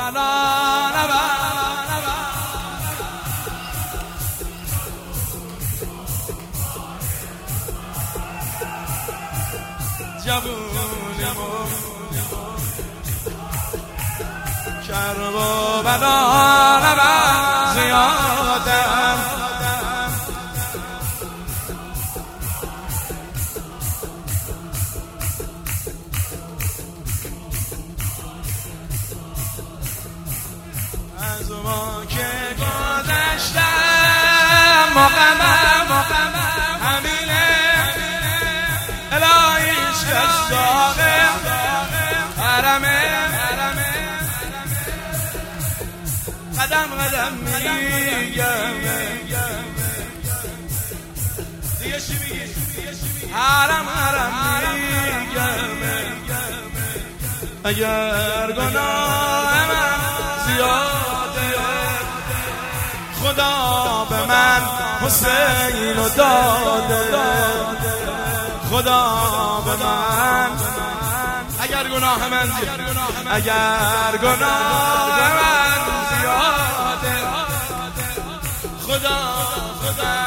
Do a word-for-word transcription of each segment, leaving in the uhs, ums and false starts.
جوونمون کرب و بلا نبر زیادم از ما که گذشتم مقمم مقمم همینه الهیش کشتاقه حرمه قدم قدم میگم دیگه چی میگی؟ حرم حرم میگم اگر گناه من زیاده خدا به من حسین رو داده خدا به من اگر گناه من زیاده اگر گناه من زیاده خدا خدا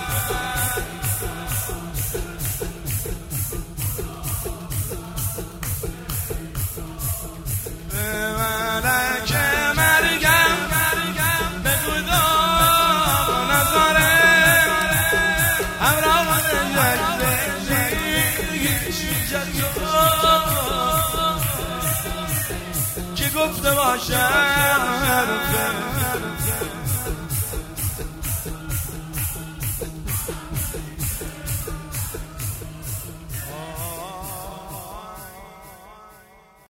به ملک مرگم بگو دام نظاره همراه که گفته باشم حرفه